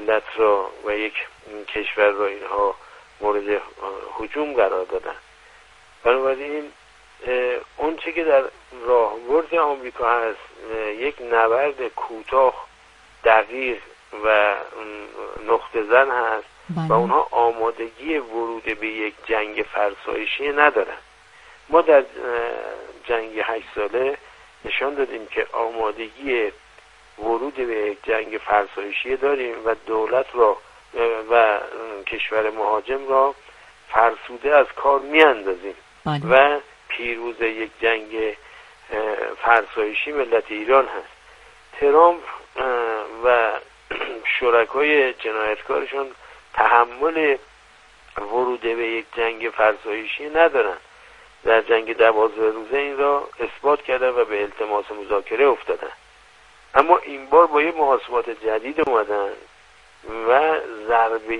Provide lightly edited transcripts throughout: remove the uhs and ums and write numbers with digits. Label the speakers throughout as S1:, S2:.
S1: ملت را و یک کشور را اینها مورد هجوم قرار دادن. بنابراین اون چه که در راهبرد آمریکا هست یک نبرد کوتاه، دقیق و نقطه زن هست و اونها آمادگی ورود به یک جنگ فرسایشی ندارن. ما در جنگ 8 ساله نشان دادیم که آمادگی ورود به یک جنگ فرسایشی داریم و دولت را و کشور مهاجم را فرسوده از کار میاندازیم و پیروز یک جنگ فرسایشی ملت ایران هست. ترامپ و شرکای جنایتکارشون تحمل ورود به یک جنگ فرسایشی ندارن. در جنگ 12 روزه این را اثبات کردن و به التماس مذاکره افتادن. اما این بار با یه محاسبات جدید اومدن و ضربه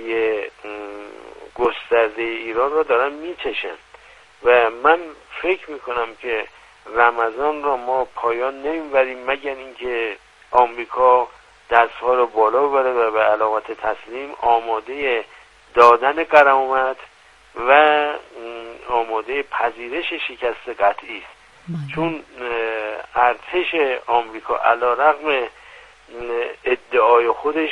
S1: گسترده ایران را دارن میچشن و من فکر میکنم که رمضان را ما پایان نمیبریم مگر اینکه آمریکا دستها رو بالا ببره و به علامت تسلیم آماده دادن غرامت و آماده پذیرش شکست قطعی است. چون ارتش آمریکا علیرغم ادعای خودش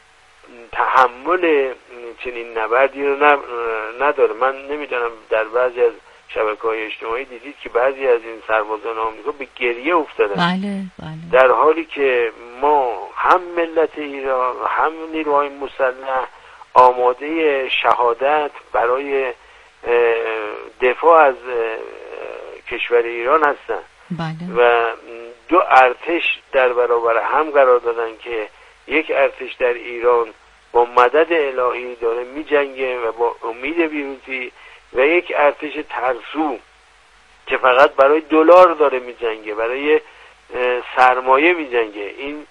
S1: تحمل چنین نبردی رو نداره. من نمیدونم در بعضی از شبکه‌های اجتماعی دیدید که بعضی از این سربازان آمریکا به گریه افتادن.
S2: بله.
S1: در حالی که ما هم ملت ایران هم نیروهای مسلح آماده شهادت برای دفاع از کشور ایران هستن. و دو ارتش در برابر هم قرار دادن که یک ارتش در ایران با مدد الهی داره می جنگه و با امید پیروزی و یک ارتش ترسو که فقط برای دلار داره می جنگه، برای سرمایه می جنگه. این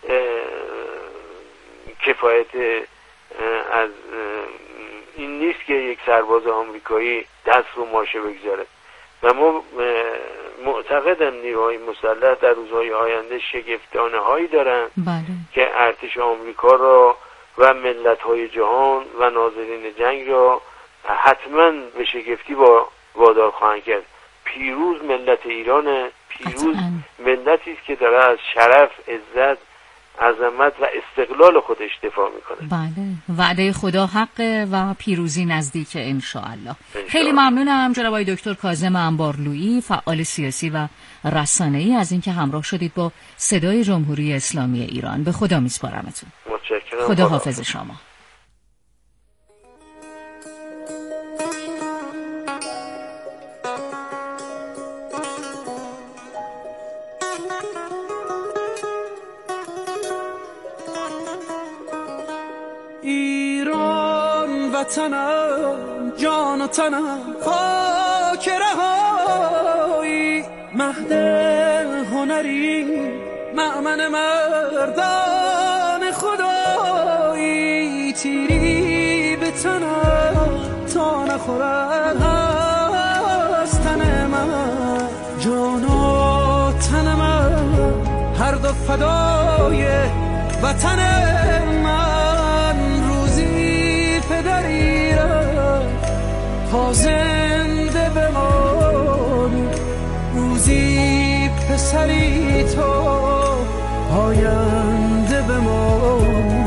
S1: کفایت از این نیست که یک سرباز آمریکایی دست رو ماشه بگذاره. و ما معتقدم نیروهای مسلح در روزهای آینده شگفتانه هایی دارن که ارتش آمریکا را و ملت های جهان و ناظرین جنگ را حتما به شگفتی وادار خواهند کرد. پیروز ملت ایرانه، پیروز ملتی است که داره از شرف، عزت، عظمت و استقلال خودش دفاع میکنه.
S2: بله، وعده خدا حقه و پیروزی نزدیکه انشاءالله. خیلی ممنونم جناب آقای دکتر کاظم انبارلویی، فعال سیاسی و رسانه‌ای، از اینکه همراه شدید با صدای جمهوری اسلامی ایران. به خدا میسپارمتون.
S1: متشکرم.
S2: خدا حافظ شما.
S3: وطنم، جان و تنم، خاک رهایی، مهد هنری، مأمن مردان خدایی، تیری به تنم تا نخورد از تن من، جان و تن من هر دو فدای وطن من. روزی پدری تا زنده بمانی، روزی پسری تو آینده بمانی.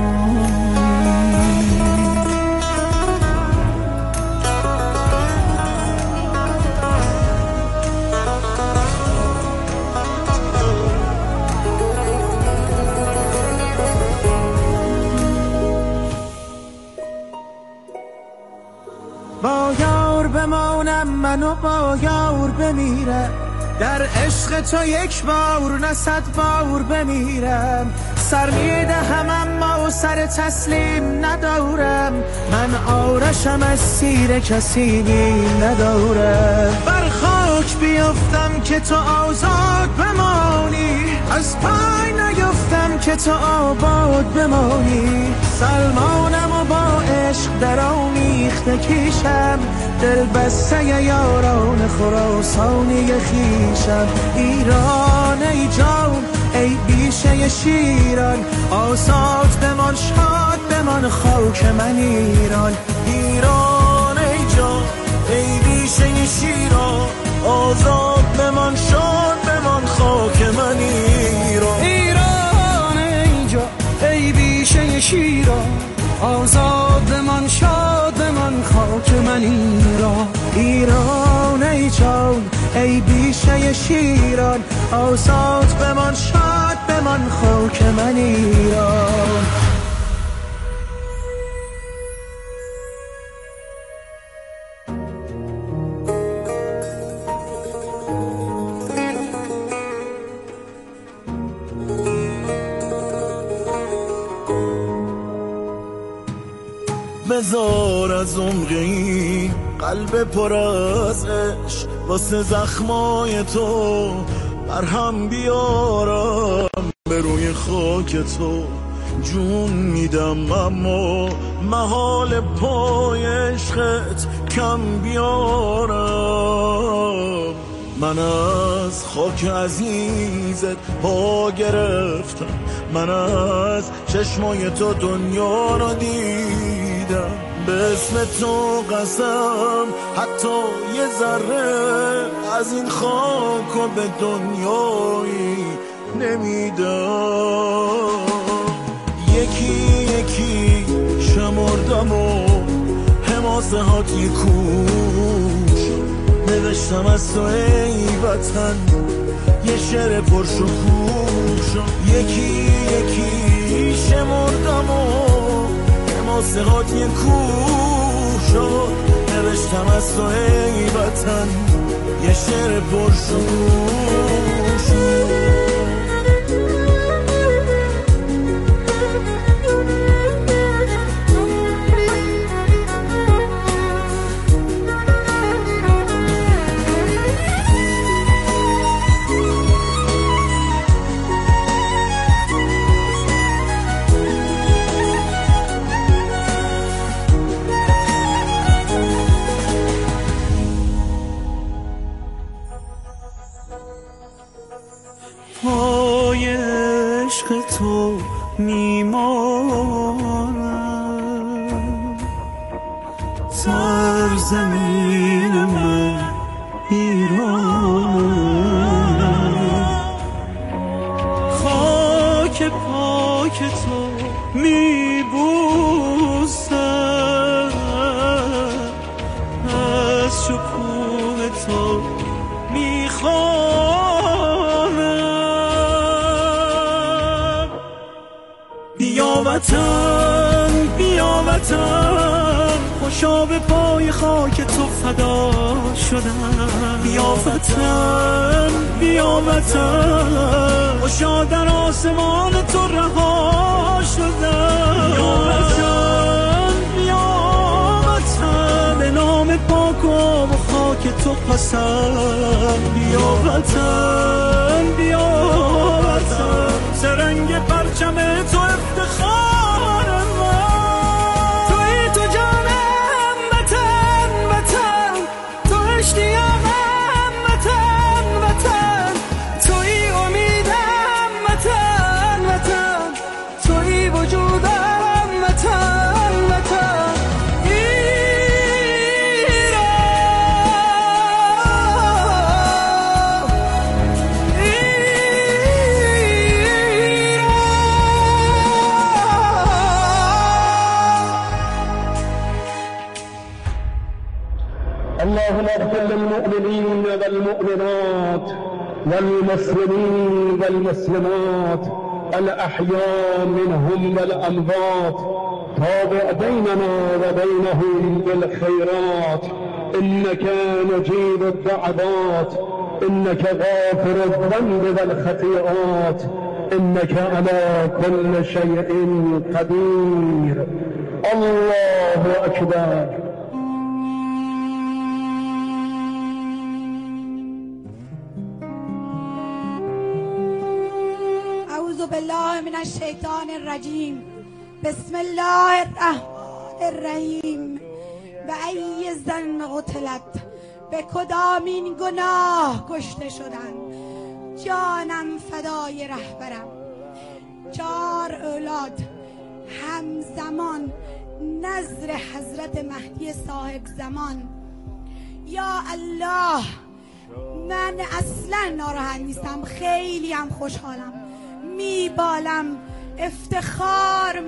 S3: با یار بمانم منو با یار بمیرم، در عشق تو یک بار نه 100 بار بمیرم. سر میدهم اما سر تسلیم ندارم، من آرشم از سیر کسی ندارم. بر خاک بیفتم که تو آزاد بمانی، از پای نیفتم که تو آباد بمانی. سلمانم و با عشق در آمیخته کیشم، دل بسته یاران خراسانی خیشم. ایران ای جان ای بیشه شیران، آزاد بمان شاد بمان. من خاک من ایران. ایران ای جان ای بیشه شیران، آزاد بمان شاد بمان خاک من ایران. ایران ای جان ای بیشه شیران، آزاد بمان شاد بمان خاک من ایران. ایران ای جان ای بیشه شیران، آزاد بمان شاد بمان خاک من ایران. بذار از عمق این قلب پر از عشق واسه زخمای تو مرهم بیارم، به روی خاک تو جون میدم اما محال پای عشقت کم بیارم. من از خاک عزیزت پا گرفتم، من از چشمای تو دنیا را دیدم، به اسم تو قسم حتی یه ذره از این خاک و به دنیایی نمیدم. یکی یکی شمردم و حماسه هات یه کوش نوشتم از تو ای وطن یه شعر پرشکوش. یکی یکی شمردم و حماسه هات یه کوش نوشتم از تو ای وطن یه شعر پرشکوش. پای عشق تو میمانم، سرزمین من ایرانم. خاک پاک تو میبوسم، از شکوه تو میخوانم. بیا وطن بیا وطن، خوشا به پای خاک تو فدا شدم. بیا وطن بیا وطن، خوشا در آسمان تو رها شدم. بیا وطن بیا وطن، به نام پاک و آب و خاک تو پسند. بیا وطن بیا وطن، سرنگ پرچم تو افتخار من. توی تو جانم وطن وطن، تو اشتیاقم وطن وطن، توی امیدم وطن وطن، توی وجودم وطن وطن.
S4: اللهم اغفر للمؤمنين والمؤمنات والمسلمين والمسلمات الأحياء منهم والأموات، تابع بيننا وبينهم بالخيرات، إنك مجيب الدعوات، إنك غافر الذنب والخطيئات، إنك على كل شيء قدير. الله أكبر.
S5: بالله من الشیطان الرجیم. بسم الله الرحمن الرحیم. به ای ذنب قتلت، به کدامین گناه کشته شدن. جانم فدای رهبرم. 4 اولاد، حمزه زمان نظر حضرت مهدی صاحب زمان. یا الله، من اصلا ناراحت نیستم، خیلی هم خوشحالم، میبالم، افتخار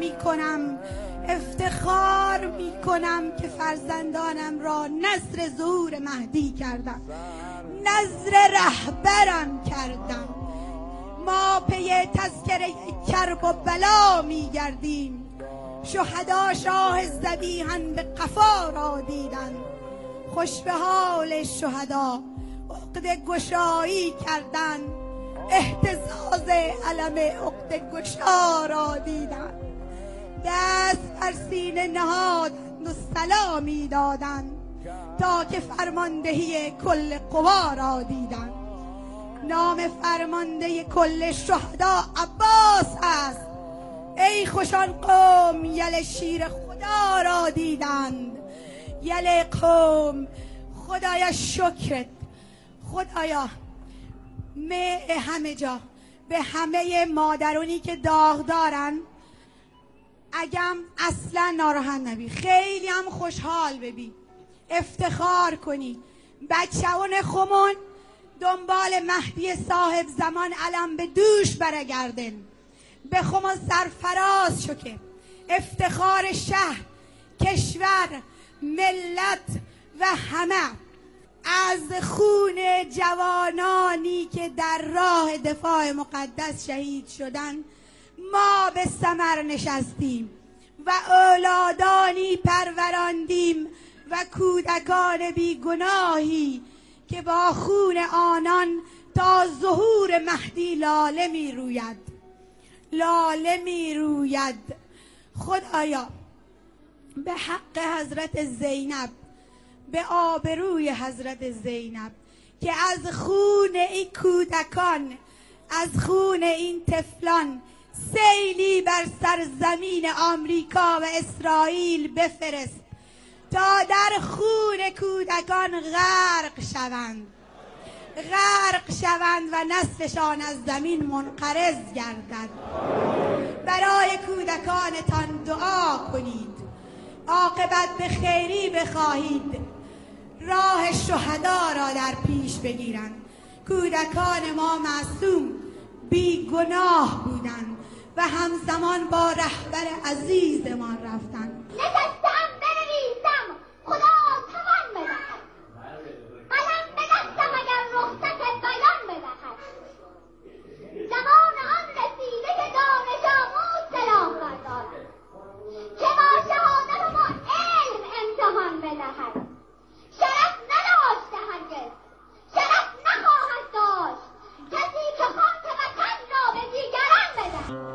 S5: میکنم که فرزندانم را نذر ظهور مهدی کردم، نذر رهبرم کردم. ما پی تذکره کرب و بلا میگردیم، شهدا شاه ذبیحاً به قفا را دیدن. خوش به حال شهدا عقده گشایی کردن، اهتزاز علم عقده گشا را دیدن. دست بر سینه نهادند و سلامی دادند تا که فرماندهی کل قوا را دیدند. نام فرمانده کل شهدا عباس است. ای خوشان قوم یل شیر خدا را دیدند. یل قوم خدایا شکرت، خدایا همه جا به همه مادرانی که داغ دارن اگم اصلا ناراحت نبی، خیلی هم خوشحال ببی، افتخار کنی. بچه‌ون خمون دنبال مهدی صاحب زمان علم به دوش برگردن، به خمون سرفراز شو که افتخار شهر، کشور، ملت و همه از خون جوانانی که در راه دفاع مقدس شهید شدن ما به ثمر نشستیم و اولادانی پروراندیم و کودکان بیگناهی که با خون آنان تا ظهور مهدی لاله می روید. خدایا به حق حضرت زینب، به آبروی حضرت زینب که از خون این کودکان، از خون این طفلان سیلی بر سرزمین آمریکا و اسرائیل بفرست تا در خون کودکان غرق شوند و نسلشان از زمین منقرض گردد. برای کودکانتان دعا کنید، عاقبت به خیری بخواهید، راه شهدا را در پیش بگیرند. کودکان ما معصوم بی گناه بودند و همزمان با رهبر عزیزمان رفتند.
S6: نشستم بنویسم خدا توان بدهد، قلم به دستم اگر رخصت بیان بدهد. زمان آن رسیده که دانش آموز سلاح بردار، که با شهادت و با علم امتحان بدهد. شرف نداشته هرگز، شرف نخواهد داشت کسی که خاک وطن را به دیگران بدهد.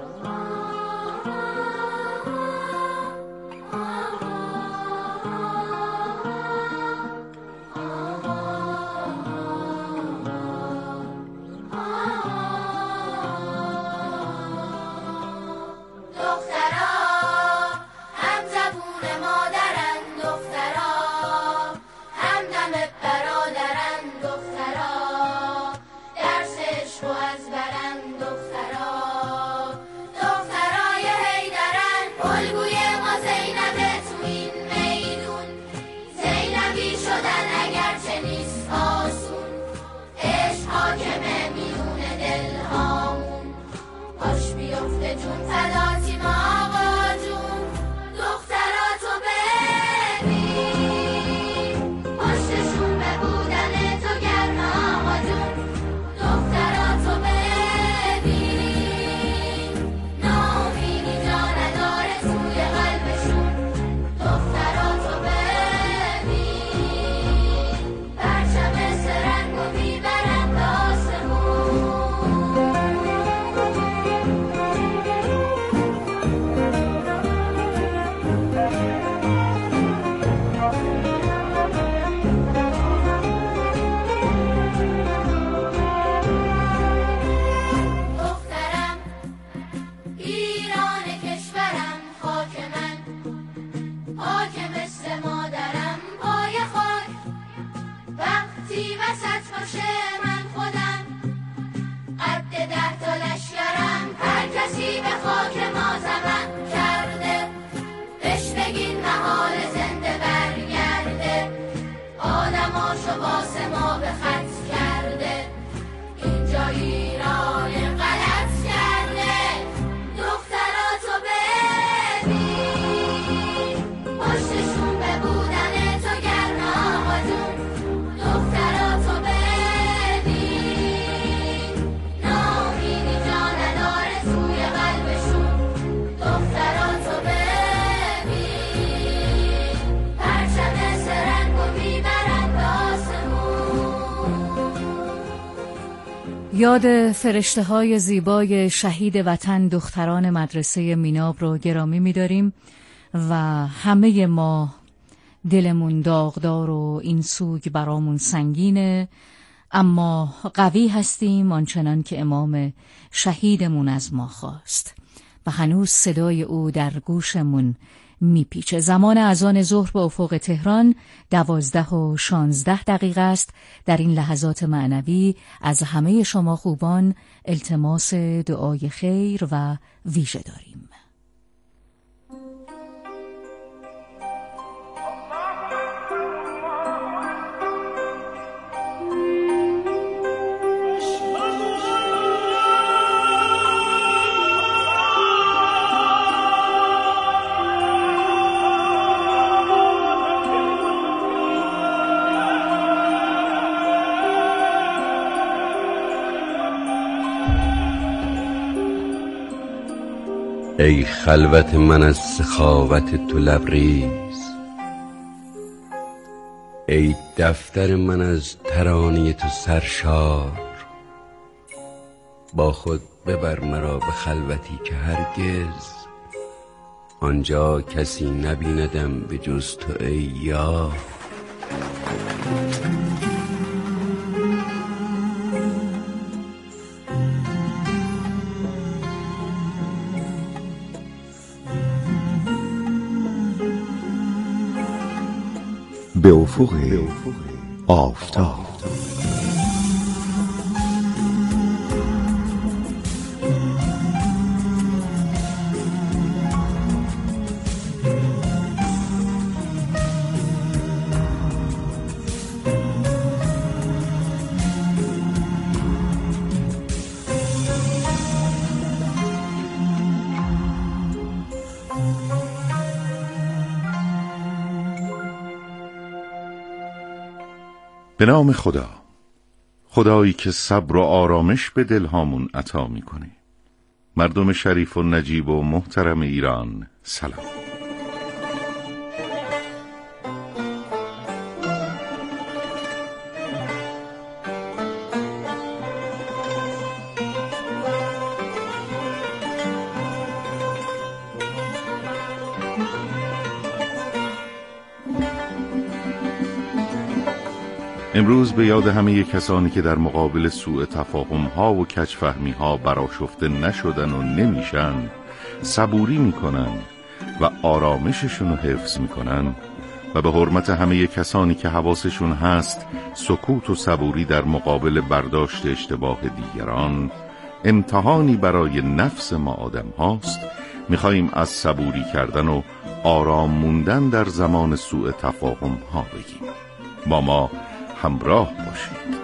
S2: یاد فرشته های زیبای شهید وطن دختران مدرسه میناب رو گرامی می‌داریم و همه ما دلمون داغدار و این سوگ برامون سنگینه، اما قوی هستیم آنچنان که امام شهیدمون از ما خواست و هنوز صدای او در گوشمون میپیچه. زمان اذان ظهر به افق تهران 12:16 است. در این لحظات معنوی از همه شما خوبان التماس دعای خیر و ویژه داریم.
S7: ای خلوت من از سخاوت تو لبریز، ای دفتر من از ترانه تو سرشار، با خود ببر مرا به خلوتی که هرگز آنجا کسی نبیندم به جز تو ای یار.
S8: به افق آفتاب. به نام خدا، خدایی که صبر و آرامش به دلهامون عطا میکنه. مردم شریف و نجیب و محترم ایران، سلام. امروز به یاد همه کسانی که در مقابل سوء تفاهم ها و کج‌فهمی ها برآشفته نشدن و نمیشن، صبوری میکنن و آرامششون رو حفظ میکنن، و به حرمت همه کسانی که حواسشون هست سکوت و صبوری در مقابل برداشت اشتباه دیگران امتحانی برای نفس ما آدم هاست، میخواییم از صبوری کردن و آرام موندن در زمان سوء تفاهم ها بگیم. با ما همراه باشید.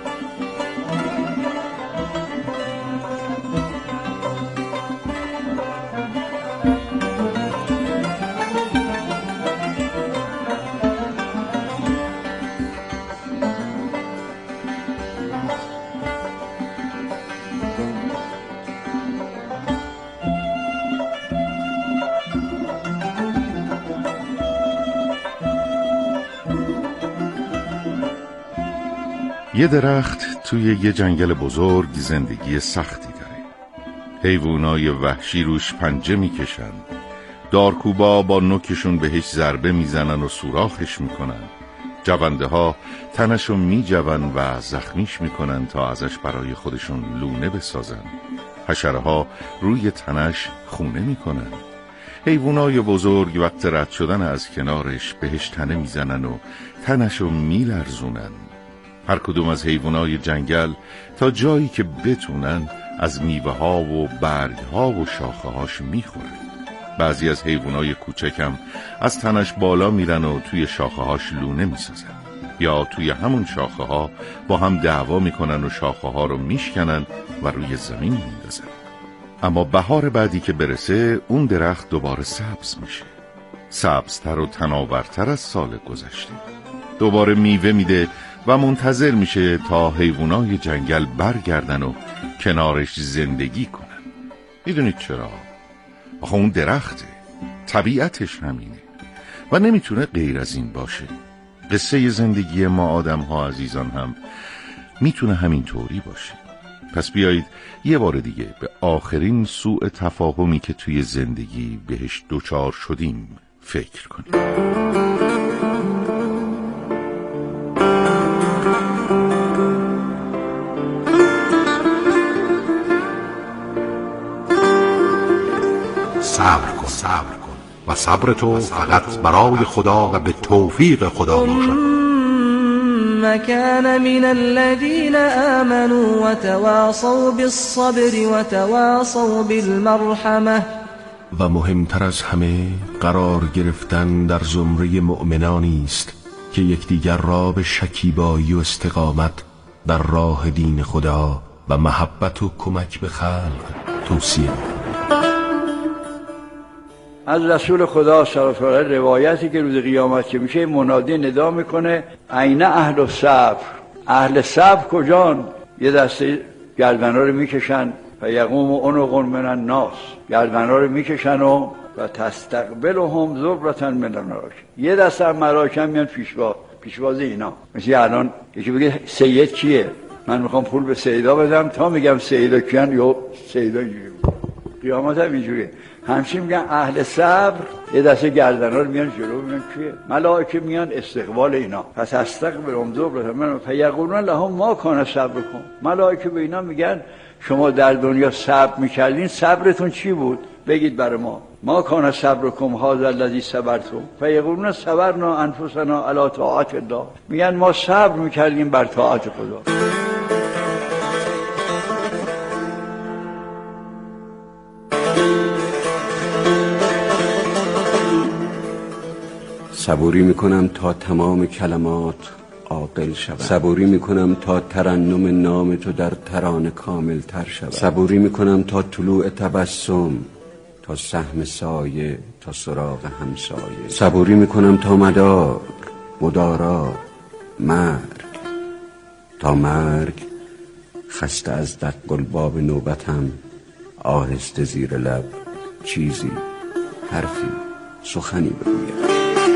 S8: یه درخت توی یه جنگل بزرگ زندگی سختی داره. حیوانای وحشی روش پنجه میکشن، دارکوبا با نوکشون بهش ضربه میزنن و سوراخش میکنن، جونده ها تنشو میجون و زخمیش میکنن تا ازش برای خودشون لونه بسازن. حشره ها روی تنش خونه میکنن. حیوانای بزرگ وقت رد شدن از کنارش بهش تنه میزنن و تنشو میلرزونن. هر کدوم از حیوانای جنگل تا جایی که بتونن از میوه ها و برگ ها و شاخه هاش میخورن. بعضی از حیوانای کوچکم از تنش بالا میرن و توی شاخه هاش لونه میسازن، یا توی همون شاخه ها با هم دعوا میکنن و شاخه ها رو میشکنن و روی زمین میندازن. اما بهار بعدی که برسه اون درخت دوباره سبز میشه، سبزتر و تناورتر از سال گذشته. دوباره میوه میده و منتظر میشه تا حیوانای جنگل برگردن و کنارش زندگی کنن. میدونید چرا؟ آخه اون درخته، طبیعتش همینه و نمیتونه غیر از این باشه. قصه زندگی ما آدم ها عزیزان هم میتونه همین طوری باشه. پس بیایید یه بار دیگه به آخرین سوء تفاهمی که توی زندگی بهش دوچار شدیم فکر کنیم.
S9: صبر کن و صبر تو فقط برای خدا و به توفیق خدا باشد.
S10: كان من الذين آمنوا وتواصوا بالصبر وتواصوا بالمرحمة.
S9: و مهمتر از همه قرار گرفتن در زمره مؤمنانی است که یکدیگر را به شکیبایی و استقامت در راه دین خدا و محبت و کمک به خلق توصیه.
S11: از رسول خدا صلی الله علیه و روایتی که روز قیامت که میشه منادی ندا میکنه عین اهل الصبر. اهل صبر کجان؟ یه دسته گردنها رو میکشن و یقوم عنق من الناس، گردنها رو میکشن و تستقبلهم ذبرة من المراکب. یه دسته مراکب میان پیشواز اینا. مثل الان یکی بگه سید کیه؟ من میخوام پول به سیدا بدم، تا میگم سیدا کیان یا سیدا اینجوری. قیامت هم اینجوریه. همچنین میگن اهل صبر یه دسته گردنها رو میان جلو، میان کیه؟ ملائکه میان استقبال اینا. پس استقبلهم ذبرة من فیقولون لهم ما کان صبرکم. ملائکه به اینا میگن شما در دنیا صبر میکردین، صبرتون چی بود؟ بگید برای ما کان صبرکم هذا الذی صبرتم فیقولون صبرنا انفسنا علی طاعت الله. میگن ما صبر میکردیم بر طاعت خدا.
S7: صبوری میکنم تا تمام کلمات عاقل شود. صبوری میکنم تا ترنم نام تو در ترانه کامل تر شود. صبوری میکنم تا طلوع تبسم، تا سهم سایه، تا سراغ همسایه. صبوری میکنم تا مدار، مدارا، مرگ، تا مرگ خسته از دق الباب نوبتم آهسته زیر لب چیزی، حرفی، سخنی بگویم.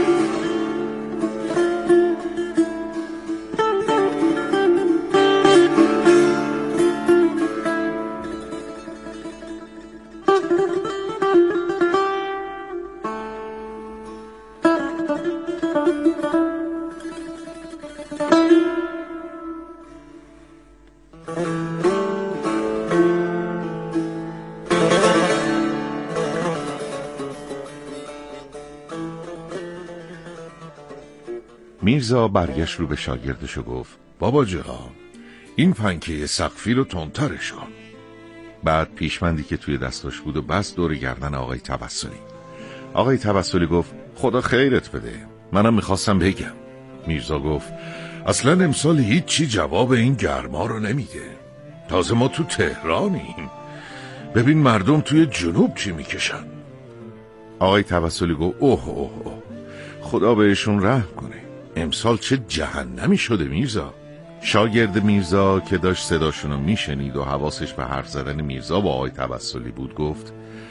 S8: میرزا برگشت رو به شاگردش و گفت بابا جان این پنکه سقفی رو تندترش کن. بعد پیشمندی که توی دستاش بود و بس دور گردن آقای توسلی. آقای توسلی گفت خدا خیرت بده، منم میخواستم بگم. میرزا گفت اصلا امسال هیچی جواب این گرما رو نمیده. تازه ما تو تهرانیم، ببین مردم توی جنوب چی میکشن. آقای توسلی گفت اوه خدا بهشون رحم کنه، امسال چه جهنمی شده میرزا. شاگرد میرزا که داشت صداشونو میشنید و حواسش به حرف زدن میرزا با آقای توسلی بود گفت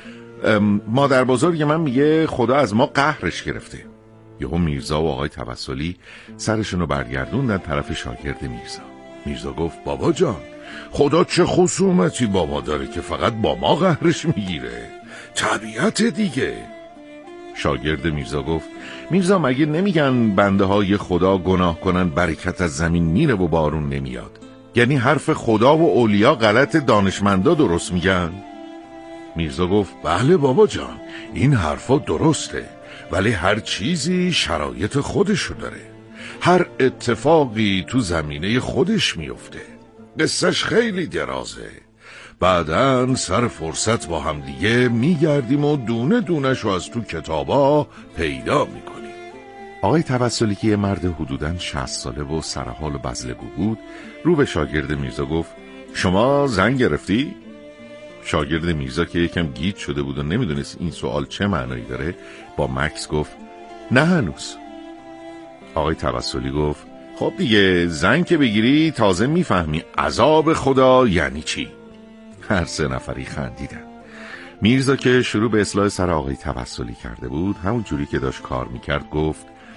S8: مادر بزرگ من میگه خدا از ما قهرش گرفته. یهو میرزا و آقای توسلی سرشونو برگردوندن طرف شاگرد میرزا. میرزا گفت بابا جان خدا چه خصومتی با ما داره که فقط با ما قهرش میگیره؟ طبیعت دیگه. شاگرد میرزا گفت میرزا مگه نمیگن بنده های خدا گناه کنن برکت از زمین میره و بارون نمیاد؟ یعنی حرف خدا و اولیا غلط، دانشمندا درست میگن؟ میرزا گفت بله بابا جان این حرفا درسته، ولی هر چیزی شرایط خودشو داره، هر اتفاقی تو زمینه خودش میفته. قصهش خیلی درازه، بعدن سر فرصت با هم دیگه میگردیم و دونه دونشو از تو کتابا پیدا میکنیم. آقای توسلی که یه مرد حدوداً 60 ساله و سرحال و بزلگو بود رو به شاگرد میرزا گفت شما زن گرفتی؟ شاگرد میرزا که یکم گیج شده بود و نمیدونست این سوال چه معنایی داره با مکس گفت نه هنوز. آقای توسلی گفت خب دیگه زن که بگیری تازه میفهمی عذاب خدا یعنی چی. هر سه نفری خندیدن. میرزا که شروع به اصلاح سر آقای توسلی کرده بود همون جوری که داشت کار میکرد گفت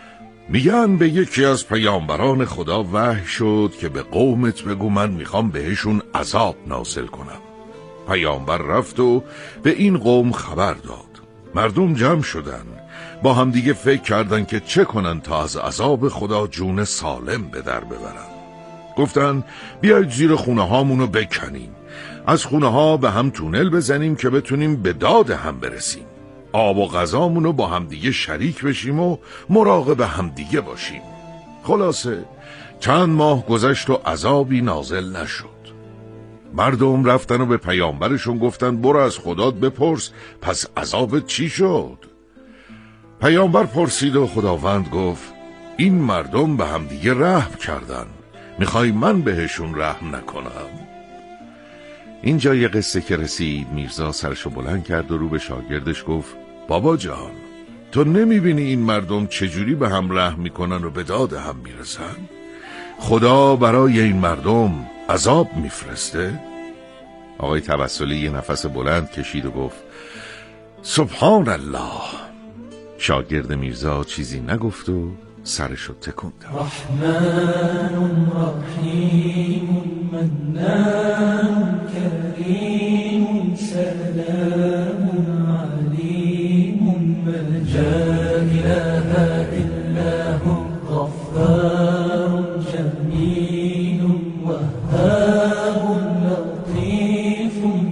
S8: میگن به یکی از پیامبران خدا وحی شد که به قومت بگو من میخوام بهشون عذاب نازل کنم. پیامبر رفت و به این قوم خبر داد. مردم جمع شدن، با همدیگه فکر کردن که چه کنن تا از عذاب خدا جون سالم به در ببرن. گفتن بیایید زیر خونه هامونو بکنیم، از خونه ها به هم تونل بزنیم که بتونیم به داد هم برسیم، آب و غذامونو با همدیگه شریک بشیم و مراقب همدیگه باشیم. خلاصه چند ماه گذشت و عذابی نازل نشد. مردم رفتن و به پیامبرشون گفتن برو از خدات بپرس پس عذابت چی شد؟ پیامبر پرسید و خداوند گفت این مردم به همدیگه رحم کردن، میخوای من بهشون رحم نکنم؟ اینجا یه قصه که رسید، میرزا سرشو بلند کرد و رو به شاگردش گفت بابا جان، تو نمیبینی این مردم چجوری به هم رحم میکنن و به داد هم میرسن؟ خدا برای این مردم عذاب میفرسته؟ آقای توسلی یه نفس بلند کشید و گفت سبحان الله. شاگرد میرزا چیزی نگفت و سرشو تکون داد.
S3: رحمن رحیم منان کریم سلام علیم لا اله الا هو غفار جمیل وهاب لطیف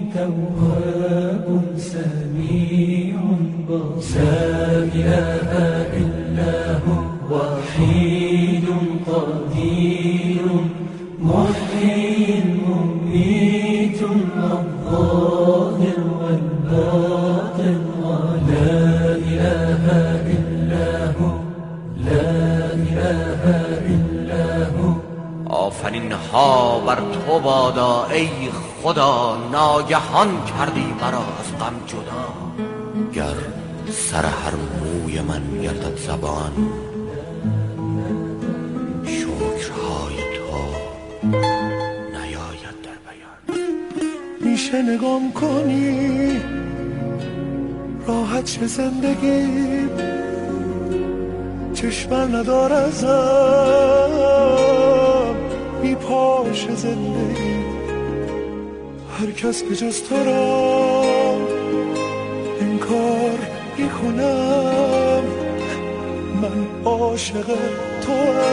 S3: تواب سمیع بصیر لا اله الا هو وحید قدیر محیی ممیت الظاهر والباطن لا اله الا هو لا اله الا هو.
S12: آفرین ها بر تو بادا ای خدا، ناگهان کردی مرا از غم جدا. گر سر هر موی من گردد زبان، شکرهای تو نیاید در بیان.
S3: میشه نگام کنی راحت شه زندگی، چشمم ندار ازم میپاش زندگی. هر کس به جز تو را انکار میکنم، من عاشق تو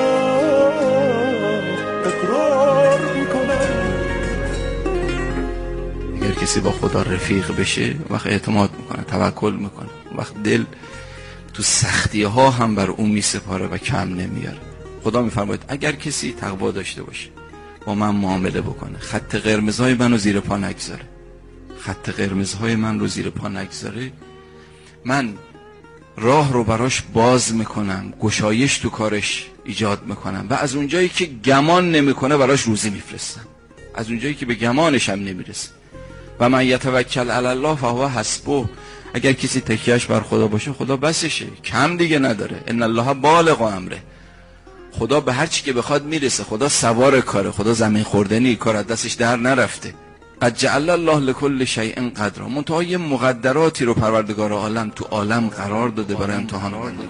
S3: اقرار میکنم.
S13: اگر کسی با خدا رفیق بشه وقت اعتماد میکنه، توکل میکنه، وقت دل تو سختی ها هم بر اون میسپاره و کم نمیاره. خدا میفرماید اگر کسی تقوا داشته باشه با من معامله بکنه، خط قرمزهای منو زیر پا نگذاره، خط قرمزهای من رو زیر پا نگذاره، من راه رو براش باز میکنم، گشایش تو کارش ایجاد میکنم و از اونجایی که گمان نمیکنه براش روزی میفرستم، از اونجایی که به گمانش هم نمیرسه. و من یتوکل علی الله فهو حسبه. اگر کسی تکیهش بر خدا باشه خدا بسشه، کم دیگه نداره. ان الله بالغ امره. خدا به هر چی که بخواد میرسه. خدا سوار کاره، خدا زمین خوردنی، کار از دستش در نرفته. قد جعل الله لكل شیء قدرا. منتها یه مقدراتی رو پروردگار عالم تو عالم قرار داده برای امتحان بنده.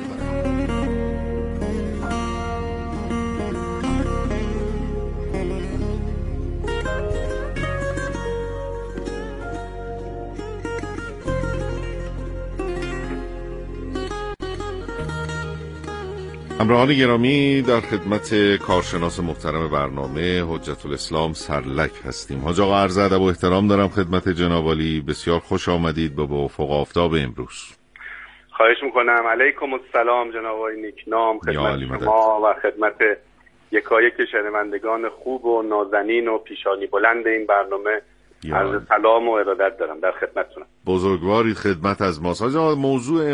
S8: همراهان گرامی، در خدمت کارشناس محترم برنامه حجت الاسلام سرلک هستیم. حاج آقا عرض ادب و احترام دارم خدمت جناب عالی. بسیار خوش آمدید به افق آفتاب امروز.
S14: خواهش میکنم. علیکم السلام جناب آقای نیکنام، خدمت شما و خدمت یکایک شنوندگان خوب و نازنین و پیشانی بلند این برنامه عرض سلام و ارادت دارم. در خدمتتونم.
S8: بزرگوارید، خدمت از ماست. حاج آقا موضوع